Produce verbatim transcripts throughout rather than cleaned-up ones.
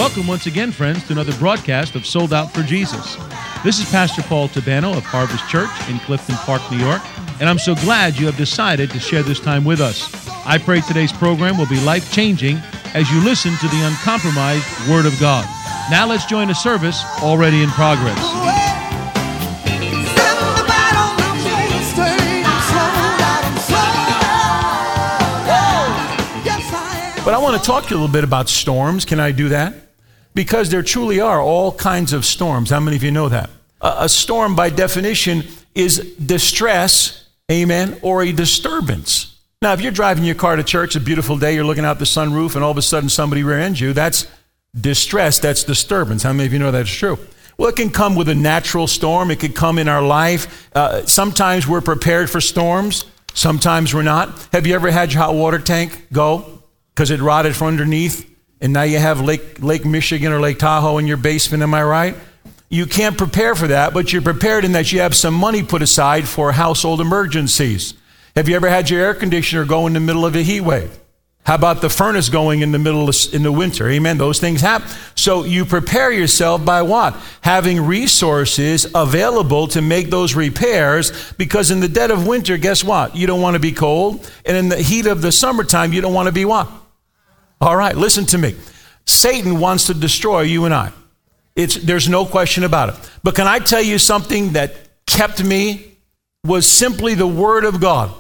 Welcome once again, friends, to another broadcast of Sold Out for Jesus. This is Pastor Paul Tabano of Harvest Church in Clifton Park, New York, and I'm so glad you have decided to share this time with us. I pray today's program will be life-changing as you listen to the uncompromised Word of God. Now let's join a service already in progress. But I want to talk to you a little bit about storms. Can I do that? Because there truly are all kinds of storms. How many of you know that? A, a storm, by definition, is distress, amen, or a disturbance. Now, if you're driving your car to church, a beautiful day, you're looking out the sunroof, and all of a sudden somebody rear ends you, that's distress, that's disturbance. How many of you know that's true? Well, it can come with a natural storm. It could come in our life. Uh, sometimes we're prepared for storms. Sometimes we're not. Have you ever had your hot water tank go because it rotted from underneath, and now you have Lake, Lake Michigan or Lake Tahoe in your basement, am I right? You can't prepare for that, but you're prepared in that you have some money put aside for household emergencies. Have you ever had your air conditioner go in the middle of a heat wave? How about the furnace going in the middle of in the winter? Amen. Those things happen. So you prepare yourself by what? Having resources available to make those repairs, because in the dead of winter, guess what? You don't want to be cold. And in the heat of the summertime, you don't want to be what? All right, listen to me. Satan wants to destroy you and I. It's, there's no question about it. But can I tell you something that kept me was simply the Word of God.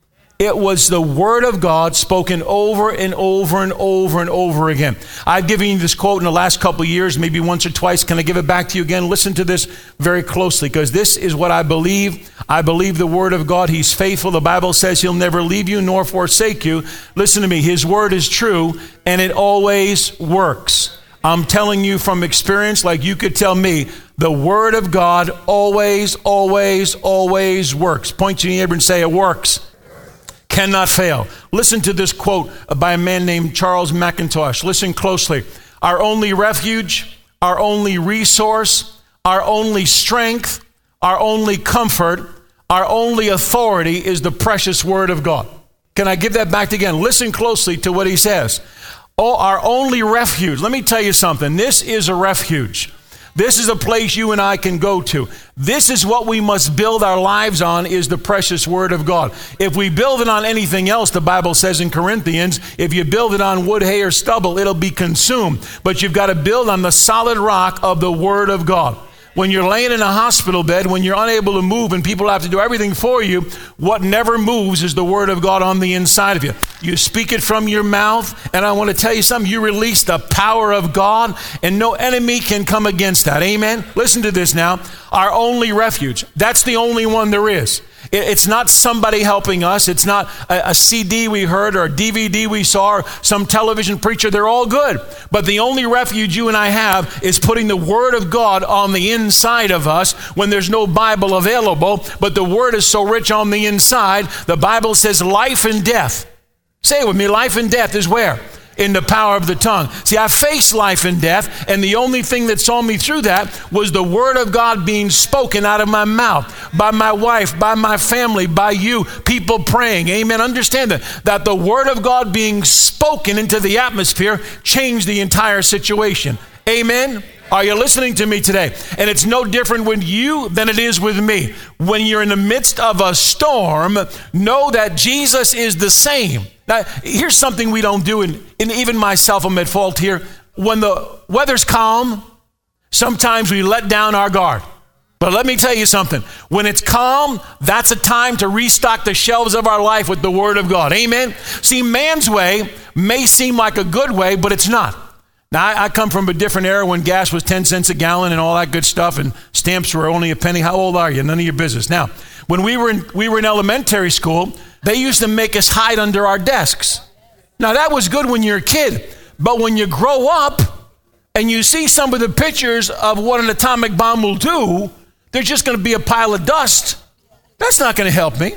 It was the Word of God spoken over and over and over and over again. I've given you this quote in the last couple of years, maybe once or twice. Can I give it back to you again? Listen to this very closely, because this is what I believe. I believe the Word of God. He's faithful. The Bible says He'll never leave you nor forsake you. Listen to me. His Word is true, and it always works. I'm telling you from experience, like you could tell me, the Word of God always, always, always works. Point to your neighbor and say, it works. Cannot fail. Listen to this quote by a man named Charles McIntosh. Listen closely. Our only refuge, our only resource, our only strength, our only comfort, our only authority is the precious Word of God. Can I give that back again? Listen closely to what he says. Oh, our only refuge. Let me tell you something. This is a refuge. This is a place you and I can go to. This is what we must build our lives on, is the precious Word of God. If we build it on anything else, the Bible says in Corinthians, if you build it on wood, hay, or stubble, it'll be consumed. But you've got to build on the solid rock of the Word of God. When you're laying in a hospital bed, when you're unable to move and people have to do everything for you, what never moves is the Word of God on the inside of you. You speak it from your mouth, and I want to tell you something. You release the power of God, and no enemy can come against that. Amen? Listen to this now. Our only refuge. That's the only one there is. It's not somebody helping us. It's not a, a C D we heard or a D V D we saw or some television preacher. They're all good. But the only refuge you and I have is putting the Word of God on the inside of us when there's no Bible available. But the Word is so rich on the inside. The Bible says life and death. Say it with me. Life and death is where? In the power of the tongue. See, I faced life and death, and the only thing that saw me through that was the Word of God being spoken out of my mouth, by my wife, by my family, by you, people praying. Amen. Understand that, that the Word of God being spoken into the atmosphere changed the entire situation. Amen. Are you listening to me today? And it's no different with you than it is with me. When you're in the midst of a storm, know that Jesus is the same. Now, here's something we don't do, and, and even myself, I'm at fault here. When the weather's calm, sometimes we let down our guard. But let me tell you something. When it's calm, that's a time to restock the shelves of our life with the Word of God. Amen? See, man's way may seem like a good way, but it's not. Now, I, I come from a different era when gas was ten cents a gallon and all that good stuff, and stamps were only a penny. How old are you? None of your business. Now, when we were in, we were in elementary school, they used to make us hide under our desks. Now, that was good when you're a kid, but when you grow up and you see some of the pictures of what an atomic bomb will do, there's just going to be a pile of dust. That's not going to help me.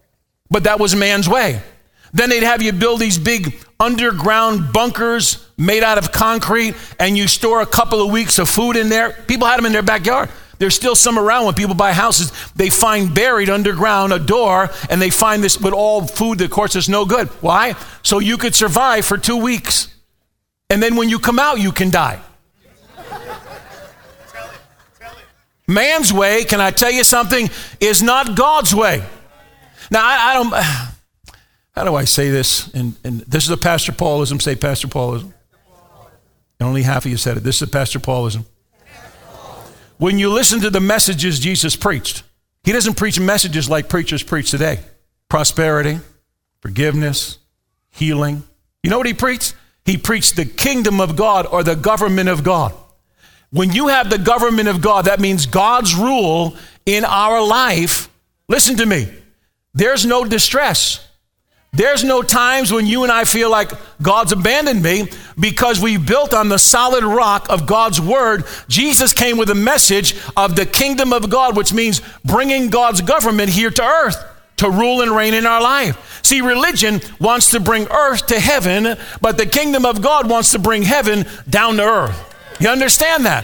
But that was man's way. Then they'd have you build these big underground bunkers made out of concrete, and you store a couple of weeks of food in there. People had them in their backyard. There's still some around. When people buy houses, they find buried underground a door, and they find this with all food that, of course, is no good. Why? So you could survive for two weeks. And then when you come out, you can die. Man's way, can I tell you something, is not God's way. Now, I, I don't, how do I say this? And, and this is a Pastor Paulism. Say Pastor Paulism. And only half of you said it. This is a Pastor Paulism. When you listen to the messages Jesus preached, he doesn't preach messages like preachers preach today. Prosperity, forgiveness, healing. You know what he preached? He preached the kingdom of God or the government of God. When you have the government of God, that means God's rule in our life. Listen to me. There's no distress. There's no times when you and I feel like God's abandoned me, because we built on the solid rock of God's word. Jesus came with a message of the kingdom of God, which means bringing God's government here to earth to rule and reign in our life. See, religion wants to bring earth to heaven, but the kingdom of God wants to bring heaven down to earth. You understand that?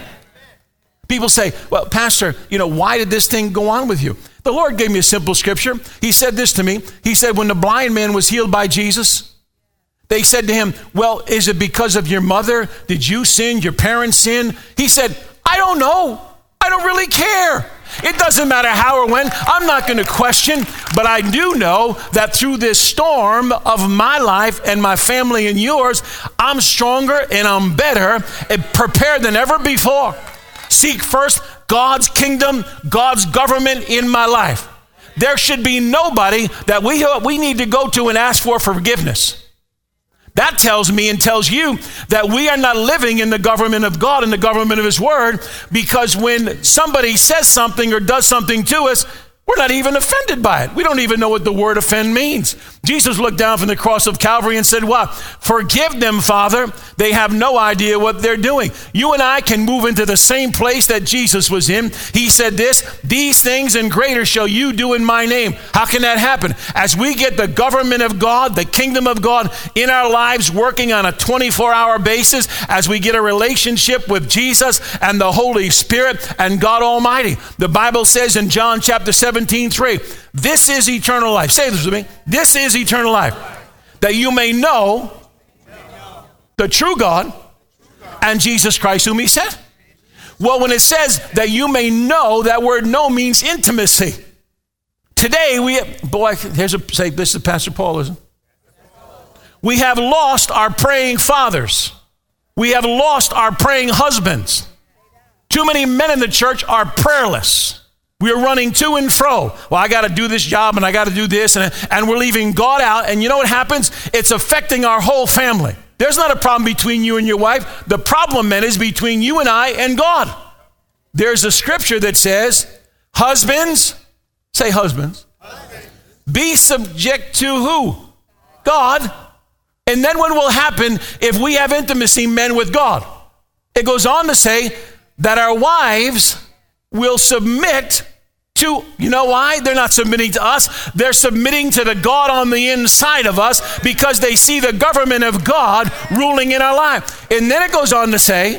People say, well, Pastor, you know, why did this thing go on with you? The Lord gave me a simple scripture. He said this to me. He said, when the blind man was healed by Jesus, they said to him, well, is it because of your mother? Did you sin? Your parents sin? He said, I don't know. I don't really care. It doesn't matter how or when. I'm not going to question, but I do know that through this storm of my life and my family and yours, I'm stronger and I'm better and prepared than ever before. Seek first God's kingdom, God's government in my life. There should be nobody that we, we need to go to and ask for forgiveness. That tells me and tells you that we are not living in the government of God and the government of his word, because when somebody says something or does something to us, we're not even offended by it. We don't even know what the word offend means. Jesus looked down from the cross of Calvary and said, what? Forgive them, Father. They have no idea what they're doing. You and I can move into the same place that Jesus was in. He said this, these things and greater shall you do in my name. How can that happen? As we get the government of God, the kingdom of God in our lives working on a twenty-four hour basis, as we get a relationship with Jesus and the Holy Spirit and God Almighty. The Bible says in John chapter seventeen, three, this is eternal life. Say this with me. This is eternal life, that you may know the true God and Jesus Christ whom he sent. Well, when it says that you may know, that word know means intimacy. Today, we, boy, here's a, say this is Pastor Paulism. We have lost our praying fathers. We have lost our praying husbands. Too many men in the church are prayerless. We are running to and fro. Well, I got to do this job and I got to do this. And, and we're leaving God out. And you know what happens? It's affecting our whole family. There's not a problem between you and your wife. The problem, man, is between you and I and God. There's a scripture that says, husbands, say husbands, husbands. Be subject to who? God. And then what will happen if we have intimacy, men, with God? It goes on to say that our wives will submit to, you know why? They're not submitting to us. They're submitting to the God on the inside of us, because they see the government of God ruling in our life. And then it goes on to say,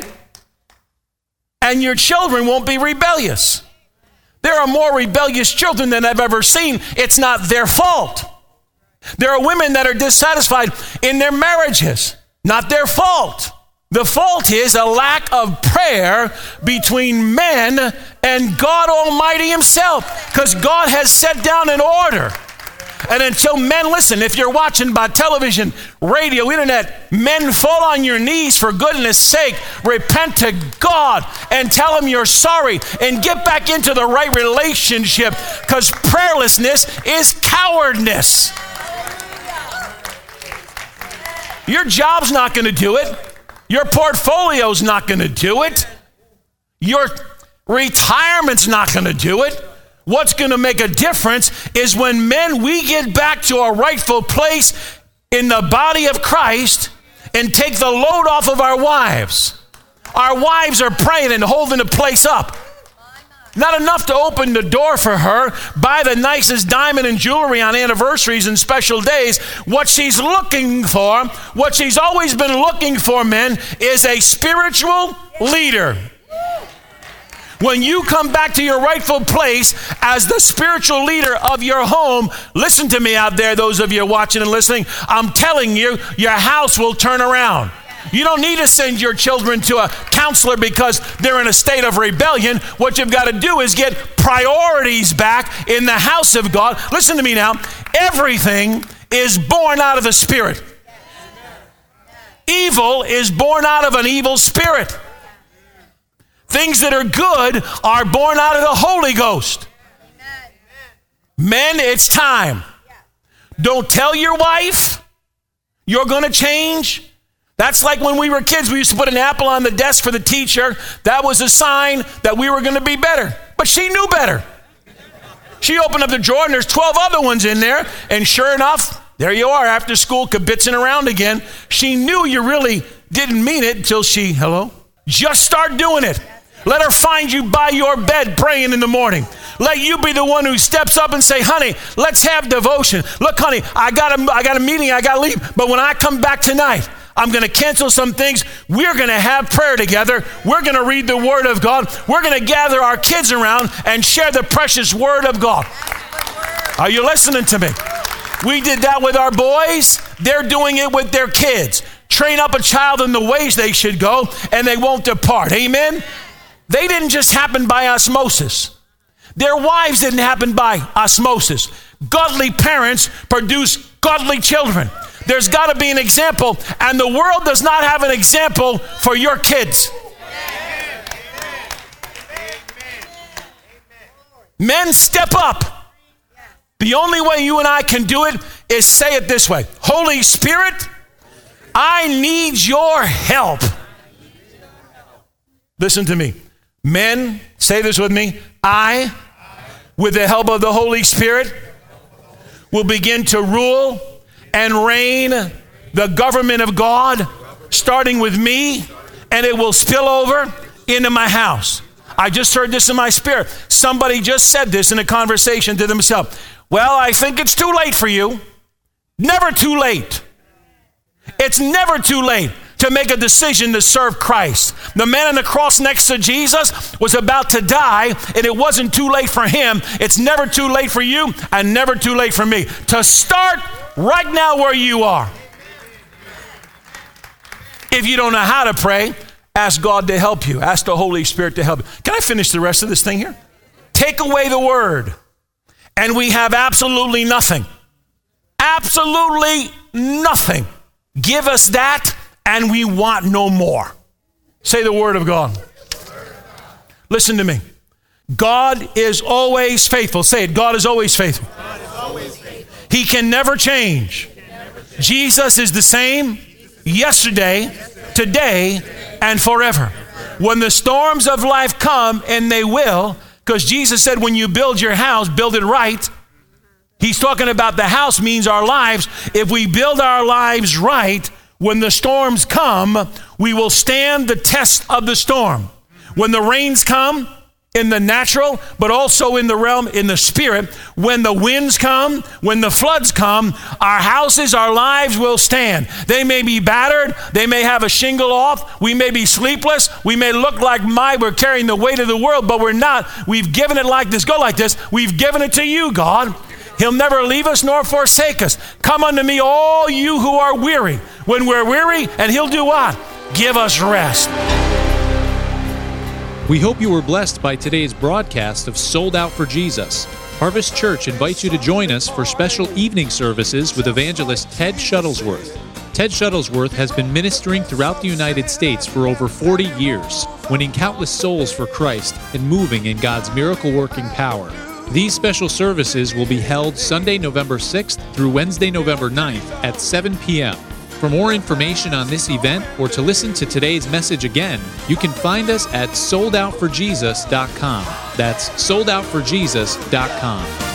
and your children won't be rebellious. There are more rebellious children than I've ever seen. It's not their fault. There are women that are dissatisfied in their marriages. Not their fault. The fault is a lack of prayer between men and God Almighty himself, because God has set down an order. And until men, listen, if you're watching by television, radio, internet, men, fall on your knees for goodness sake, repent to God and tell him you're sorry and get back into the right relationship, because prayerlessness is cowardness. Your job's not going to do it. Your portfolio's not going to do it. Your retirement's not going to do it. What's going to make a difference is when men, we get back to our rightful place in the body of Christ and take the load off of our wives. Our wives are praying and holding the place up. Not enough to open the door for her, buy the nicest diamond and jewelry on anniversaries and special days. What she's looking for, what she's always been looking for, men, is a spiritual leader. When you come back to your rightful place as the spiritual leader of your home, listen to me out there, those of you watching and listening, I'm telling you, your house will turn around. You don't need to send your children to a counselor because they're in a state of rebellion. What you've got to do is get priorities back in the house of God. Listen to me now. Everything is born out of the Spirit. Evil is born out of an evil spirit. Things that are good are born out of the Holy Ghost. Men, it's time. Don't tell your wife you're going to change. That's like when we were kids, we used to put an apple on the desk for the teacher. That was a sign that we were going to be better. But she knew better. She opened up the drawer and there's twelve other ones in there. And sure enough, there you are after school kibitzing around again. She knew you really didn't mean it until she, hello? Just start doing it. Let her find you by your bed praying in the morning. Let you be the one who steps up and say, honey, let's have devotion. Look, honey, I got a, I got a meeting, I got to leave. But when I come back tonight, I'm going to cancel some things. We're going to have prayer together. We're going to read the Word of God. We're going to gather our kids around and share the precious Word of God. Are you listening to me? We did that with our boys. They're doing it with their kids. Train up a child in the ways they should go, and they won't depart. Amen? They didn't just happen by osmosis. Their wives didn't happen by osmosis. Godly parents produce godly children. There's got to be an example, and the world does not have an example for your kids. Men, step up. The only way you and I can do it is say it this way. Holy Spirit, I need your help. Listen to me. Men, say this with me. I, with the help of the Holy Spirit, will begin to rule and reign the government of God, starting with me, and it will spill over into my house. I just heard this in my spirit. Somebody just said this in a conversation to themselves. Well, I think it's too late for you. Never too late. It's never too late to make a decision to serve Christ. The man on the cross next to Jesus was about to die, and it wasn't too late for him. It's never too late for you, and never too late for me. To start right now where you are. If you don't know how to pray, ask God to help you. Ask the Holy Spirit to help you. Can I finish the rest of this thing here? Take away the word, and we have absolutely nothing. Absolutely nothing. Give us that, and we want no more. Say the word of God. Listen to me. God is always faithful. Say it. God is always faithful. God is always faithful. He can never change. Never change. Jesus is the same yesterday, today, and forever. When the storms of life come, and they will, because Jesus said when you build your house, build it right. He's talking about the house means our lives. If we build our lives right, when the storms come, we will stand the test of the storm. When the rains come in the natural, but also in the realm, in the spirit, when the winds come, when the floods come, our houses, our lives will stand. They may be battered. They may have a shingle off. We may be sleepless. We may look like my, we're carrying the weight of the world, but we're not. We've given it like this. Go like this. We've given it to you, God. He'll never leave us nor forsake us. Come unto me, all you who are weary. When we're weary, and he'll do what? Give us rest. We hope you were blessed by today's broadcast of Sold Out for Jesus. Harvest Church invites you to join us for special evening services with evangelist Ted Shuttlesworth. Ted Shuttlesworth has been ministering throughout the United States for over forty years, winning countless souls for Christ and moving in God's miracle-working power. These special services will be held Sunday, November sixth through Wednesday, November ninth at seven p.m. For more information on this event or to listen to today's message again, you can find us at sold out for jesus dot com. That's sold out for jesus dot com.